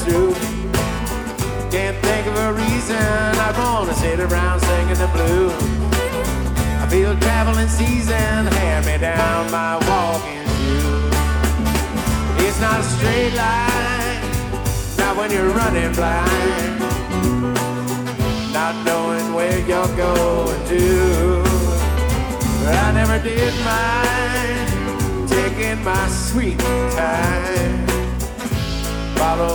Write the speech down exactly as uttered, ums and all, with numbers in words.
through. Can't think of a reason I wanna sit around singing the blues. I feel traveling season hand me down my walking shoes. It's not a straight line, not when you're running blind, not knowing where you're going to. I never did mind taking my sweet time, follow